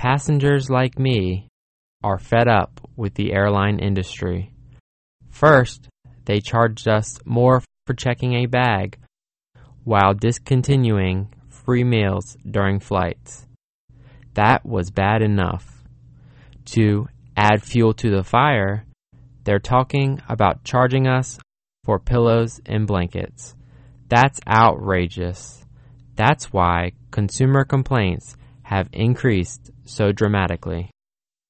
passengers like me are fed up with the airline industry. First, they charged us more for checking a bag while discontinuing free meals during flights. That was bad enough. To add fuel to the fire, they're talking about charging us for pillows and blankets. That's outrageous. That's why consumer complaints have increased so dramatically.